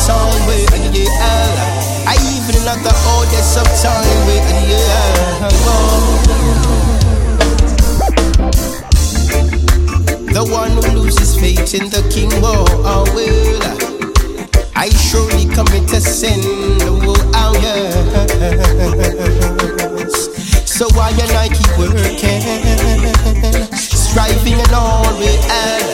time with, yeah. I even not the oldest of time with, yeah. The one who loses faith in the king, oh well, I surely commit a sin, oh yes. So why and I keep working, striving and all we have.